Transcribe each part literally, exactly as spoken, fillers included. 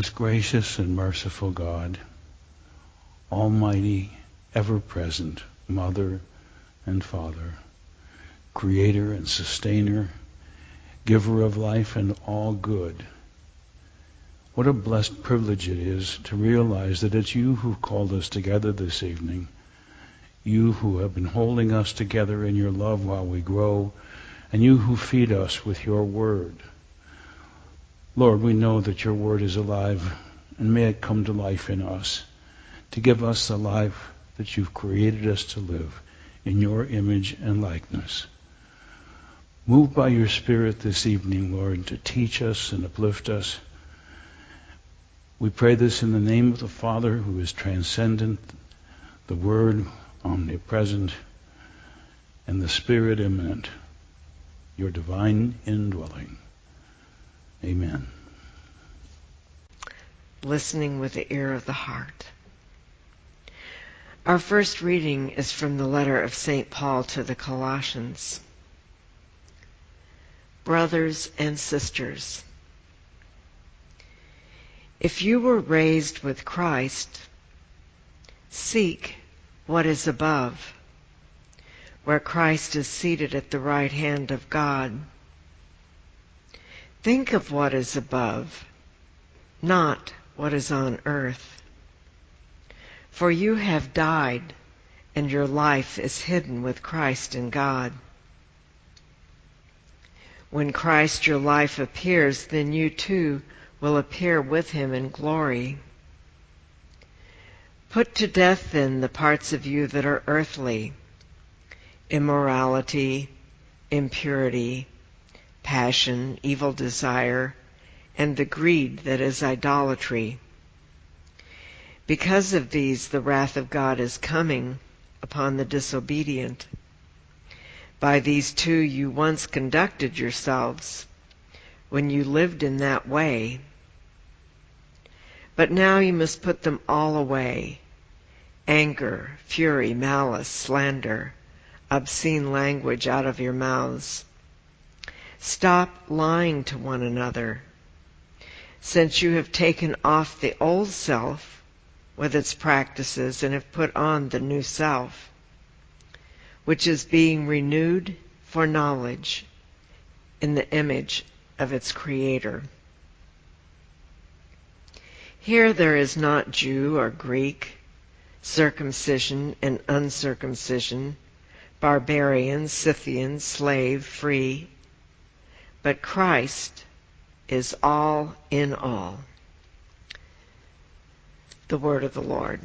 Gracious and merciful God, Almighty, ever-present Mother and Father, Creator and Sustainer, Giver of life and all good. What a blessed privilege it is to realize that it's you who called us together this evening, you who have been holding us together in your love while we grow, and you who feed us with your word. Lord, we know that your word is alive, and may it come to life in us, to give us the life that you've created us to live in your image and likeness. Move by your Spirit this evening, Lord, to teach us and uplift us. We pray this in the name of the Father, who is transcendent, the Word omnipresent, and the Spirit immanent, your divine indwelling. Amen. Listening with the ear of the heart. Our first reading is from the letter of Saint Paul to the Colossians. Brothers and sisters, if you were raised with Christ, seek what is above, where Christ is seated at the right hand of God. Think of what is above, not what is on earth. For you have died, and your life is hidden with Christ in God. When Christ your life appears, then you too will appear with him in glory. Put to death then the parts of you that are earthly: immorality, impurity, passion, evil desire, and the greed that is idolatry. Because of these the wrath of God is coming upon the disobedient. By these too you once conducted yourselves when you lived in that way. But now you must put them all away: anger, fury, malice, slander, obscene language out of your mouths. Stop lying to one another, since you have taken off the old self with its practices and have put on the new self, which is being renewed for knowledge in the image of its Creator. Here there is not Jew or Greek, circumcision and uncircumcision, barbarian, Scythian, slave, free, but Christ is all in all. The word of the Lord.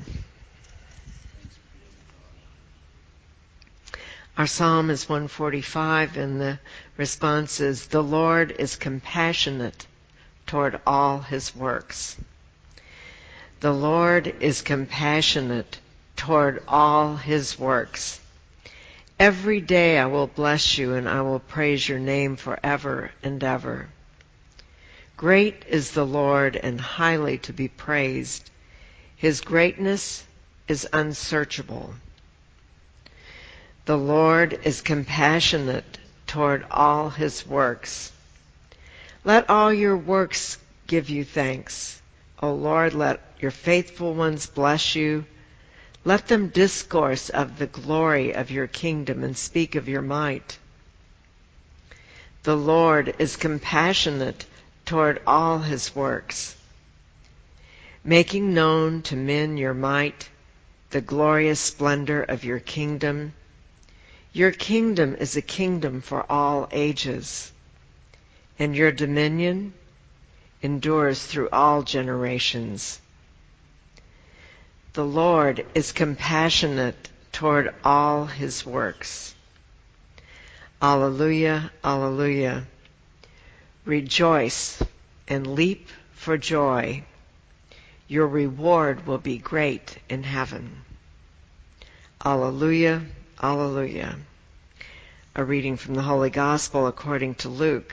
Our psalm is one forty-five, and the response is, "The Lord is compassionate toward all his works." The Lord is compassionate toward all his works. Every day I will bless you, and I will praise your name forever and ever. Great is the Lord, and highly to be praised. His greatness is unsearchable. The Lord is compassionate toward all his works. Let all your works give you thanks. O Lord, let your faithful ones bless you. Let them discourse of the glory of your kingdom and speak of your might. The Lord is compassionate toward all his works, making known to men your might, the glorious splendor of your kingdom. Your kingdom is a kingdom for all ages, and your dominion endures through all generations. The Lord is compassionate toward all his works. Alleluia, alleluia. Rejoice and leap for joy. Your reward will be great in heaven. Alleluia, alleluia. A reading from the Holy Gospel according to Luke.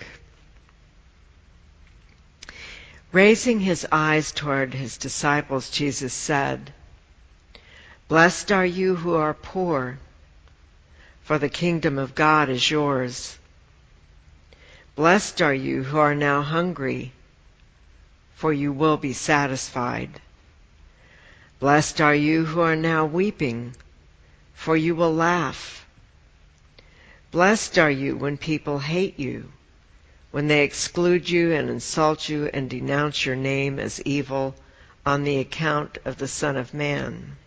Raising his eyes toward his disciples, Jesus said, "Blessed are you who are poor, for the kingdom of God is yours. Blessed are you who are now hungry, for you will be satisfied. Blessed are you who are now weeping, for you will laugh. Blessed are you when people hate you, when they exclude you and insult you and denounce your name as evil on the account of the Son of Man.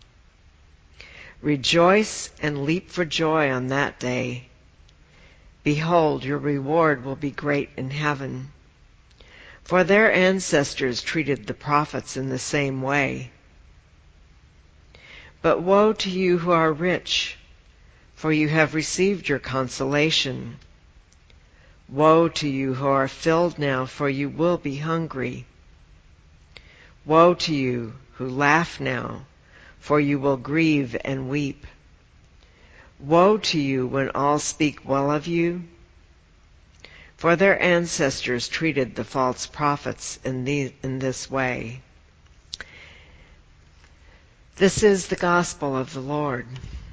Rejoice and leap for joy on that day. Behold, your reward will be great in heaven. For their ancestors treated the prophets in the same way. But woe to you who are rich, for you have received your consolation. Woe to you who are filled now, for you will be hungry. Woe to you who laugh now, for you will grieve and weep. Woe to you when all speak well of you, for their ancestors treated the false prophets in, the, in this way. This is the gospel of the Lord.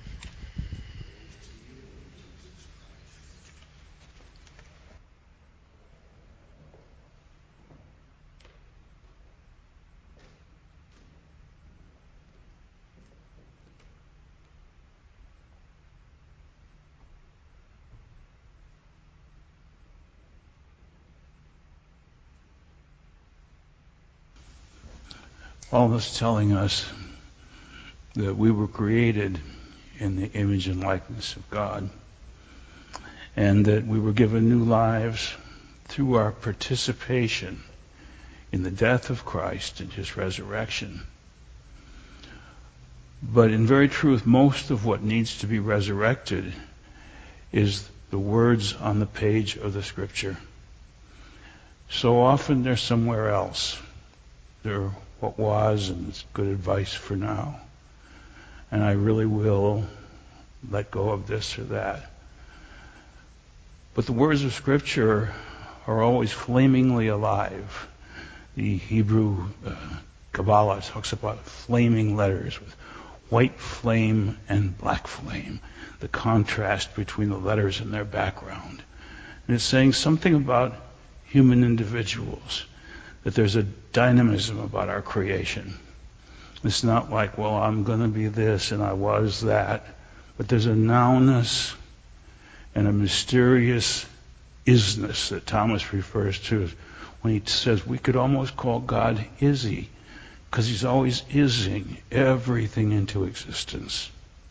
Paul is telling us that we were created in the image and likeness of God, and that we were given new lives through our participation in the death of Christ and his resurrection. But in very truth, most of what needs to be resurrected is the words on the page of the Scripture. So often they're somewhere else. They're what was, and it's good advice for now. And I really will let go of this or that. But the words of Scripture are always flamingly alive. The Hebrew uh, Kabbalah talks about flaming letters with white flame and black flame, the contrast between the letters and their background. And it's saying something about human individuals, that there's a dynamism about our creation. It's not like, well, I'm going to be this and I was that, but there's a nowness and a mysterious isness that Thomas refers to when he says we could almost call God Izzy, because he's always ising everything into existence.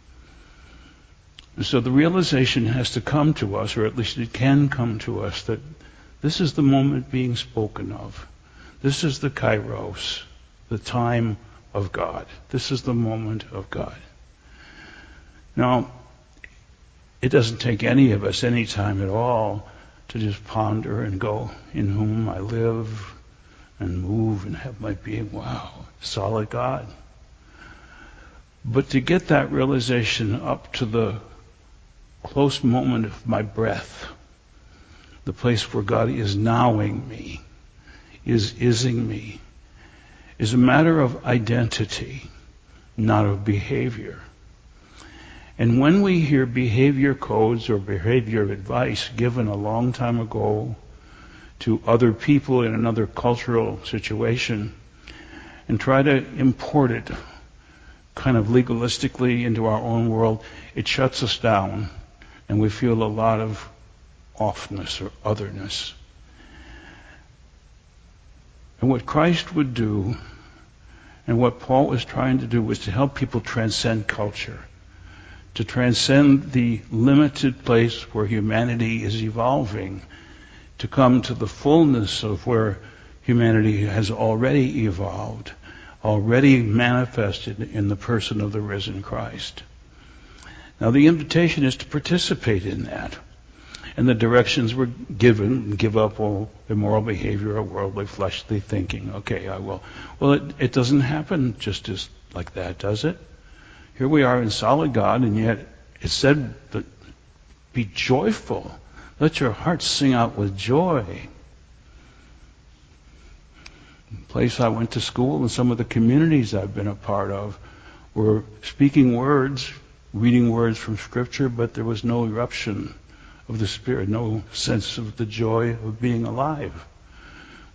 And so the realization has to come to us, or at least it can come to us, that this is the moment being spoken of. This is the kairos, the time of God. This is the moment of God. Now, it doesn't take any of us any time at all to just ponder and go, in whom I live and move and have my being. Wow, solid God. But to get that realization up to the close moment of my breath, the place where God is nowing me, is ising me, is a matter of identity, not of behavior. And when we hear behavior codes or behavior advice given a long time ago to other people in another cultural situation and try to import it kind of legalistically into our own world, it shuts us down and we feel a lot of offness or otherness. And what Christ would do, and what Paul was trying to do, was to help people transcend culture, to transcend the limited place where humanity is evolving, to come to the fullness of where humanity has already evolved, already manifested in the person of the risen Christ. Now the invitation is to participate in that. And the directions were given: give up all immoral behavior or worldly, fleshly thinking. Okay, I will. Well, it, it doesn't happen just as like that, does it? Here we are in solid God, and yet it said that be joyful. Let your hearts sing out with joy. The place I went to school and some of the communities I've been a part of were speaking words, reading words from Scripture, but there was no eruption of the Spirit, no sense of the joy of being alive.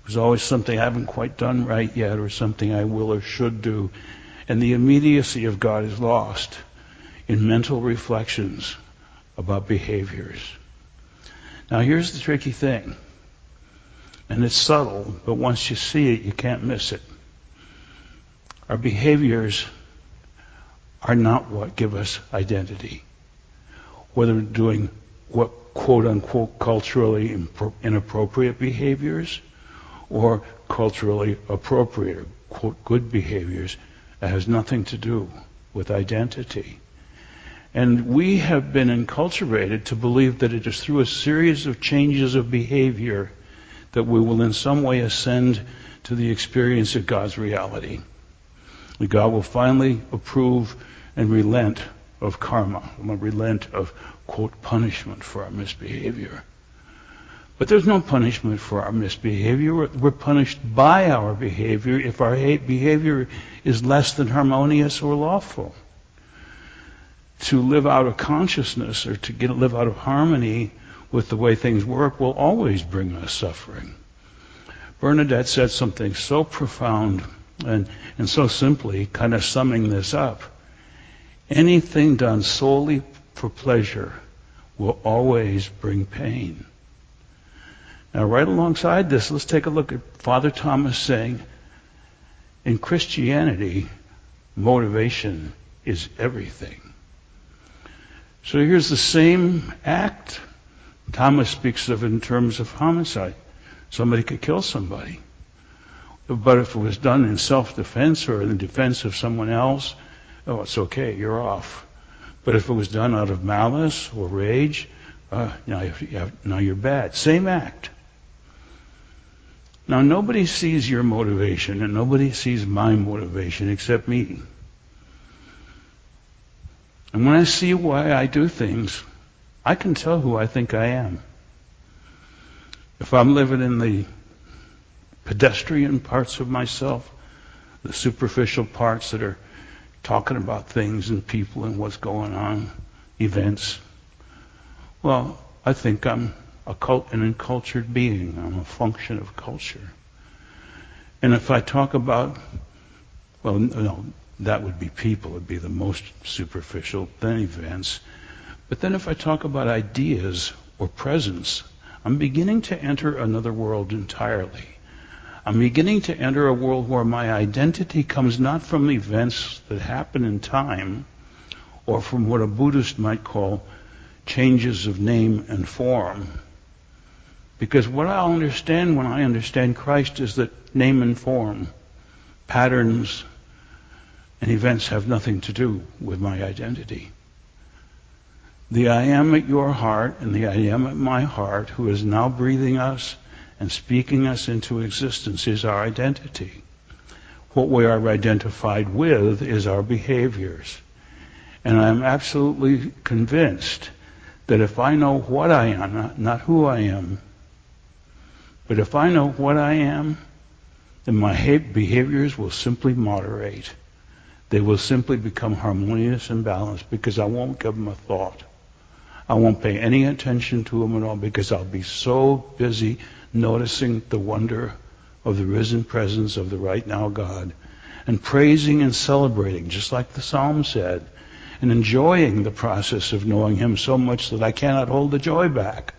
There's always something I haven't quite done right yet, or something I will or should do. And the immediacy of God is lost in mental reflections about behaviors. Now here's the tricky thing. And it's subtle, but once you see it, you can't miss it. Our behaviors are not what give us identity. Whether we're doing what quote-unquote culturally inappropriate behaviors or culturally appropriate or quote good behaviors, that has nothing to do with identity. And we have been enculturated to believe that it is through a series of changes of behavior that we will in some way ascend to the experience of God's reality. That God will finally approve and relent of karma, relent of, quote, punishment for our misbehavior. But there's no punishment for our misbehavior. We're, we're punished by our behavior if our behavior is less than harmonious or lawful. To live out of consciousness or to get, live out of harmony with the way things work will always bring us suffering. Bernadette said something so profound and, and so simply, kind of summing this up. Anything done solely for pleasure will always bring pain. Now, right alongside this, let's take a look at Father Thomas saying, in Christianity, motivation is everything. So here's the same act. Thomas speaks of it in terms of homicide. Somebody could kill somebody. But if it was done in self-defense or in the defense of someone else, oh, it's okay, you're off. But if it was done out of malice or rage, uh, now, you have, now you're bad. Same act. Now, nobody sees your motivation, and nobody sees my motivation except me. And when I see why I do things, I can tell who I think I am. If I'm living in the pedestrian parts of myself, the superficial parts that are talking about things and people and what's going on, events, well, I think I'm a cult, an uncultured being. I'm a function of culture. And if I talk about, well, no, that would be people. It would be the most superficial, then events. But then if I talk about ideas or presence, I'm beginning to enter another world entirely. I'm beginning to enter a world where my identity comes not from events that happen in time or from what a Buddhist might call changes of name and form. Because what I'll understand when I understand Christ is that name and form, patterns, and events have nothing to do with my identity. The I am at your heart and the I am at my heart, who is now breathing us and speaking us into existence, is our identity. What we are identified with is our behaviors. And I'm absolutely convinced that if I know what I am, not, not who I am, but if I know what I am, then my behaviors will simply moderate. They will simply become harmonious and balanced because I won't give them a thought. I won't pay any attention to them at all because I'll be so busy noticing the wonder of the risen presence of the right now God and praising and celebrating, just like the Psalm said, and enjoying the process of knowing Him so much that I cannot hold the joy back.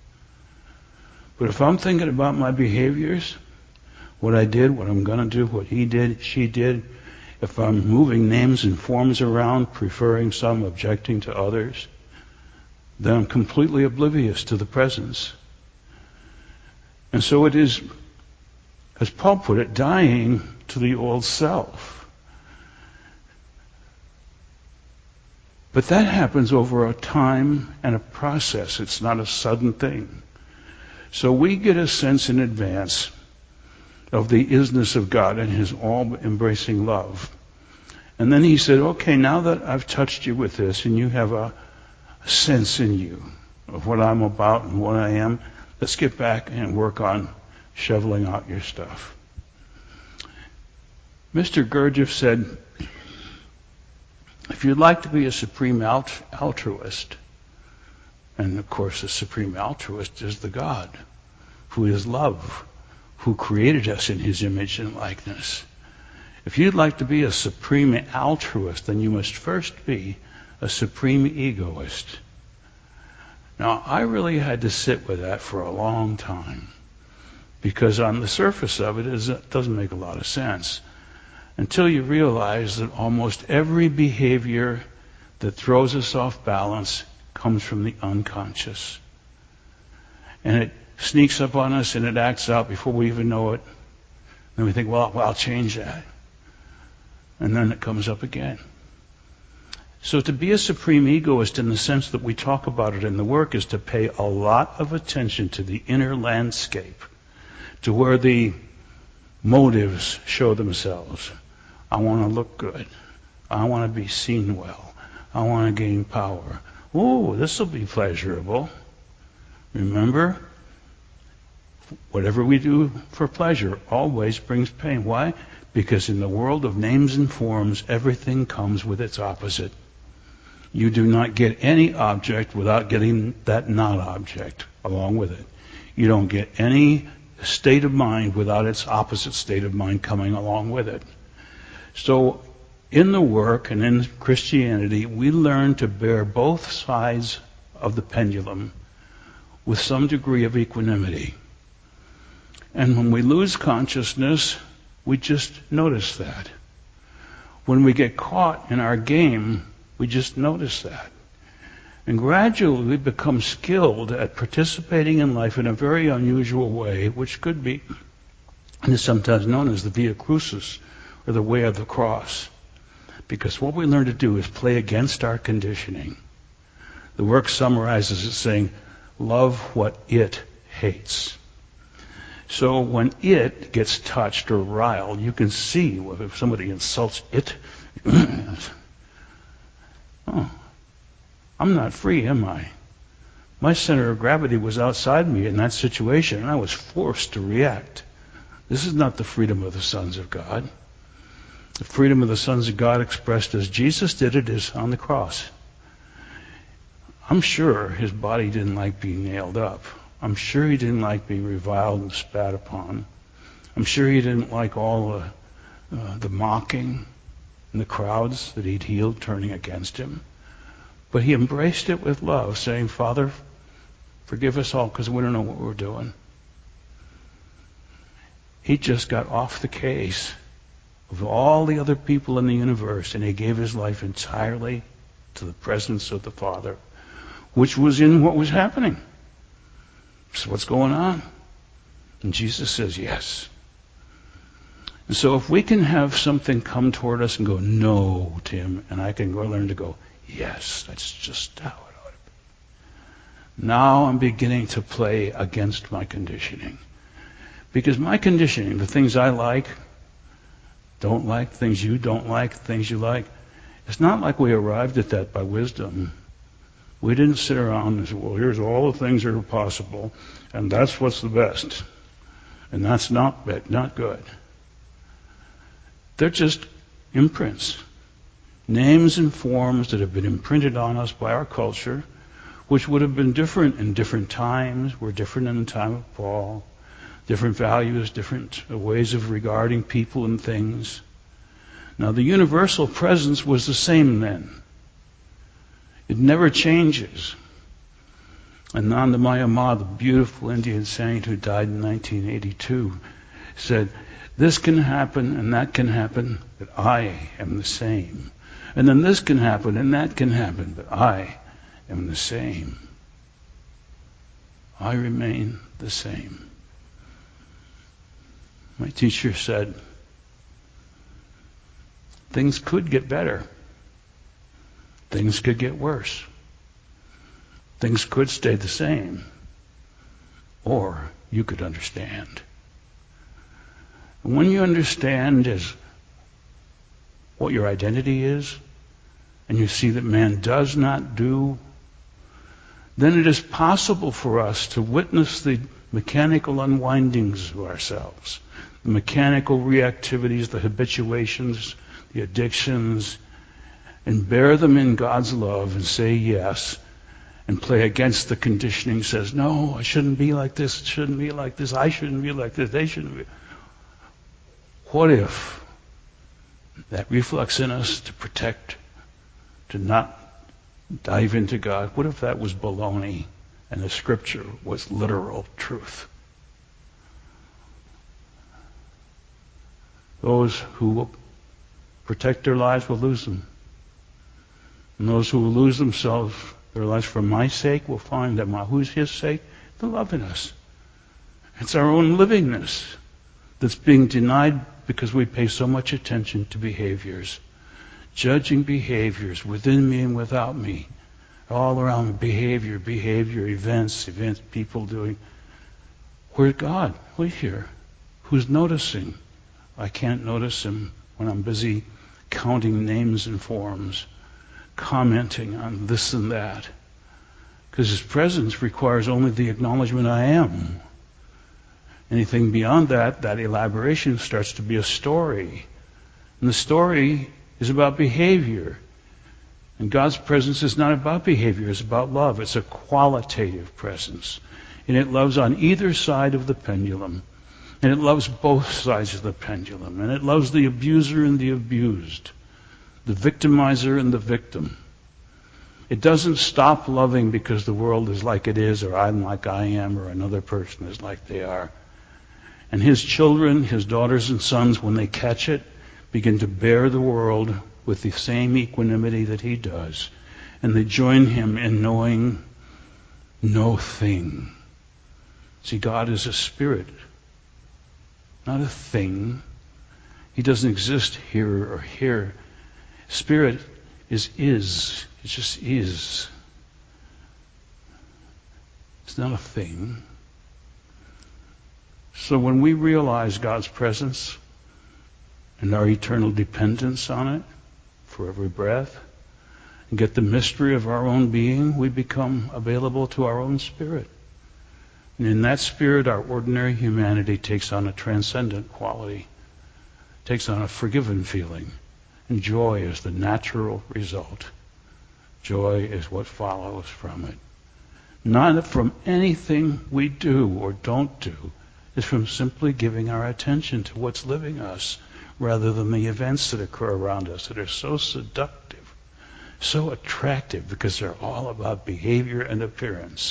But if I'm thinking about my behaviors, what I did, what I'm going to do, what he did, she did, if I'm moving names and forms around, preferring some, objecting to others, then I'm completely oblivious to the presence. And so it is, as Paul put it, dying to the old self. But that happens over a time and a process. It's not a sudden thing. So we get a sense in advance of the isness of God and His all-embracing love. And then He said, okay, now that I've touched you with this and you have a, a sense in you of what I'm about and what I am, let's get back and work on shoveling out your stuff. Mister Gurdjieff said, if you'd like to be a supreme alt- altruist, and of course the supreme altruist is the God, who is love, who created us in his image and likeness. If you'd like to be a supreme altruist, then you must first be a supreme egoist. Now, I really had to sit with that for a long time, because on the surface of it, it doesn't make a lot of sense until you realize that almost every behavior that throws us off balance comes from the unconscious. And it sneaks up on us and it acts out before we even know it. Then we think, well, well, I'll change that. And then it comes up again. So to be a supreme egoist in the sense that we talk about it in the work is to pay a lot of attention to the inner landscape, to where the motives show themselves. I want to look good. I want to be seen well. I want to gain power. Oh, this will be pleasurable. Remember, whatever we do for pleasure always brings pain. Why? Because in the world of names and forms, everything comes with its opposite. You do not get any object without getting that not object along with it. You don't get any state of mind without its opposite state of mind coming along with it. So in the work and in Christianity, we learn to bear both sides of the pendulum with some degree of equanimity. And when we lose consciousness, we just notice that. When we get caught in our game, we just notice that. And gradually we become skilled at participating in life in a very unusual way, which could be, and is sometimes known as the Via Crucis, or the way of the cross. Because what we learn to do is play against our conditioning. The work summarizes it saying, love what it hates. So when it gets touched or riled, you can see if somebody insults it. Oh, I'm not free, am I? My center of gravity was outside me in that situation, and I was forced to react. This is not the freedom of the sons of God. The freedom of the sons of God expressed as Jesus did it is on the cross. I'm sure his body didn't like being nailed up. I'm sure he didn't like being reviled and spat upon. I'm sure he didn't like all the, uh, the mocking and the crowds that he'd healed turning against him. But he embraced it with love, saying, Father, forgive us all because we don't know what we're doing. He just got off the case of all the other people in the universe, and he gave his life entirely to the presence of the Father, which was in what was happening. So what's going on? And Jesus says, yes. And so if we can have something come toward us and go, no, Tim, and I can go learn to go, yes, that's just how it ought to be. Now I'm beginning to play against my conditioning. Because my conditioning, the things I like, don't like, things you don't like, things you like, it's not like we arrived at that by wisdom. We didn't sit around and say, well, here's all the things that are possible, and that's what's the best. And that's not bad, not good. They're just imprints. Names and forms that have been imprinted on us by our culture, which would have been different in different times, were different in the time of Paul, different values, different ways of regarding people and things. Now, the universal presence was the same then. It never changes. Anandamaya Ma, the beautiful Indian saint who died in nineteen eighty-two, said, this can happen and that can happen, but I am the same. And then this can happen and that can happen, but I am the same. I remain the same. My teacher said, things could get better. Things could get worse. Things could stay the same. Or you could understand. And when you understand is what your identity is, and you see that man does not do, then it is possible for us to witness the mechanical unwindings of ourselves, the mechanical reactivities, the habituations, the addictions, and bear them in God's love and say yes, and play against the conditioning, says, no, I shouldn't be like this, it shouldn't be like this, I shouldn't be like this, they shouldn't be. What if that reflex in us to protect, to not dive into God, what if that was baloney and the scripture was literal truth? Those who will protect their lives will lose them. And those who will lose themselves, their lives for my sake, will find them. Who's his sake? The love in us. It's our own livingness that's being denied because we pay so much attention to behaviors. Judging behaviors within me and without me. All around me, behavior, behavior, events, events, people doing. Where's God? Who's here? Who's noticing? I can't notice him when I'm busy counting names and forms, commenting on this and that. Because his presence requires only the acknowledgement I am. Anything beyond that, that elaboration starts to be a story. And the story is about behavior. And God's presence is not about behavior, it's about love. It's a qualitative presence. And it loves on either side of the pendulum. And it loves both sides of the pendulum. And it loves the abuser and the abused. The victimizer and the victim. It doesn't stop loving because the world is like it is, or I'm like I am, or another person is like they are. And his children, his daughters and sons, when they catch it, begin to bear the world with the same equanimity that he does. And they join him in knowing no thing. See, God is a spirit, not a thing. He doesn't exist here or here. Spirit is is. It just is. It's not a thing. So when we realize God's presence and our eternal dependence on it for every breath, and get the mystery of our own being, we become available to our own spirit. And in that spirit, our ordinary humanity takes on a transcendent quality, takes on a forgiven feeling, and joy is the natural result. Joy is what follows from it. Not from anything we do or don't do. It's from simply giving our attention to what's living us rather than the events that occur around us that are so seductive, so attractive because they're all about behavior and appearance.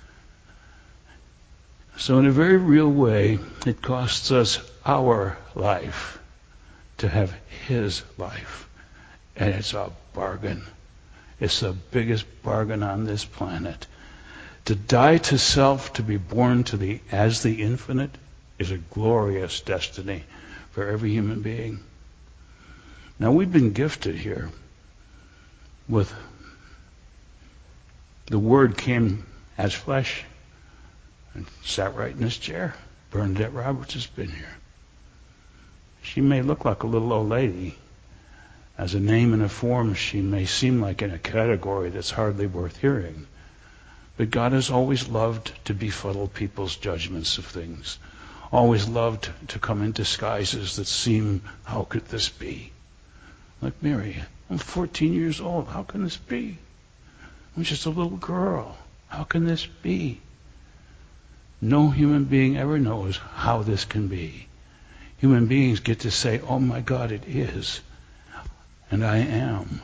So in a very real way, it costs us our life to have his life. And it's a bargain. It's the biggest bargain on this planet. To die to self, to be born to the as the infinite, is a glorious destiny for every human being. Now we've been gifted here with the Word came as flesh and sat right in this chair. Bernadette Roberts has been here. She may look like a little old lady. As a name and a form, she may seem like in a category that's hardly worth hearing. But God has always loved to befuddle people's judgments of things. Always loved to come in disguises that seem, how could this be? Like Mary, I'm fourteen years old. How can this be? I'm just a little girl. How can this be? No human being ever knows how this can be. Human beings get to say, oh my God, it is. And I am.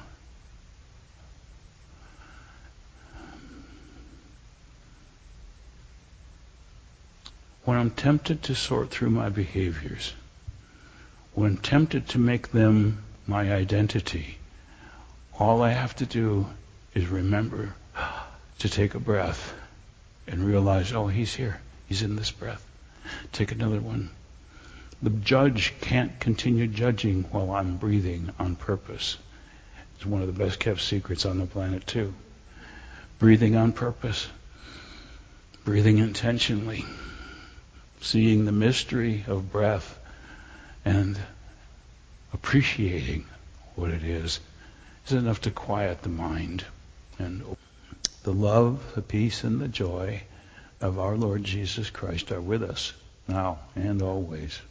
When I'm tempted to sort through my behaviors, when I'm tempted to make them my identity, all I have to do is remember to take a breath and realize, oh, he's here. He's in this breath. Take another one. The judge can't continue judging while I'm breathing on purpose. It's one of the best kept secrets on the planet too. Breathing on purpose. Breathing intentionally. Seeing the mystery of breath and appreciating what it is is enough to quiet the mind. And the love, the peace, and the joy of our Lord Jesus Christ are with us now and always.